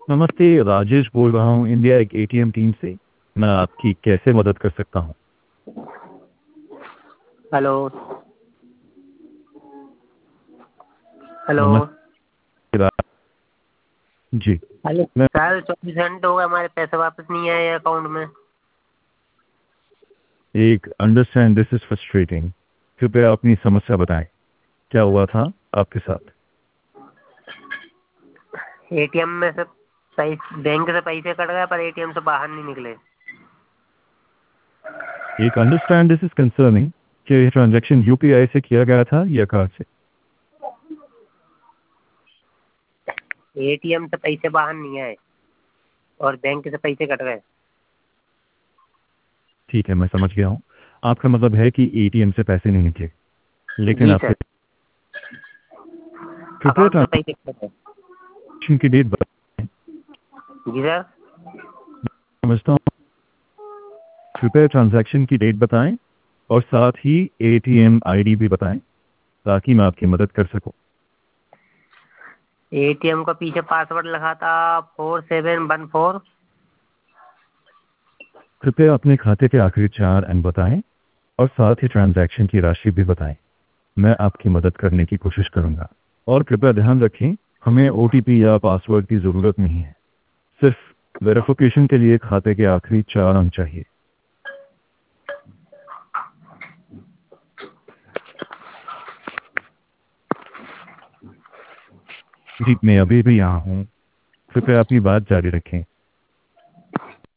नमस्ते, राजेश बोल रहा हूँ इंडिया एक एटीएम टीम से। मैं आपकी कैसे मदद कर सकता हूँ? हेलो। हेलो। नमस्ते। जी। हेलो मैं सर, 24 घंटे हो गए, हमारे पैसे वापस नहीं आए अकाउंट में। एक अंडरस्टैंड दिस इज फ्रस्ट्रेटिंग। कृपया अपनी समस्या बताएं। क्या हुआ था आपके साथ? एटीएम में से बैंक से पैसे कट गए पर एटीएम से बाहर नहीं निकले। एक अंडरस्टैंड दिस इज कंसर्निंग। कि ये ट्रांजैक्शन यूपीआई से किया गया था या कार्ड से? एटीएम से पैसे बाहर नहीं आए और बैंक से पैसे कट गए। ठीक है, मैं समझ गया हूँ। आपका मतलब है कि एटीएम से पैसे नहीं निकले, लेकिन जी आपके सर, कृपया अकाउंट से पैसे ट्रांजैक्शन कट गए। की डेट बताएं। जी सर। समझता हूँ। कृपया ट्रांजैक्शन की डेट बताएं और साथ ही एटीएम आईडी भी बताएं ताकि मैं आपकी मदद कर सकूं। एटीएम का पीछे पासवर्ड लिखा था 4714। कृपया अपने खाते के आखिरी 4 अंक बताएं और साथ ही ट्रांजैक्शन की राशि भी बताएं। मैं आपकी मदद करने की कोशिश करूंगा। और कृपया ध्यान रखें, हमें ओटीपी या पासवर्ड की ज़रूरत नहीं है। सिर्फ वेरिफिकेशन के लिए खाते के आखिरी 4 अंक चाहिए। जी, मैं अभी भी यहाँ हूँ। कृपया अपनी बात जारी रखें।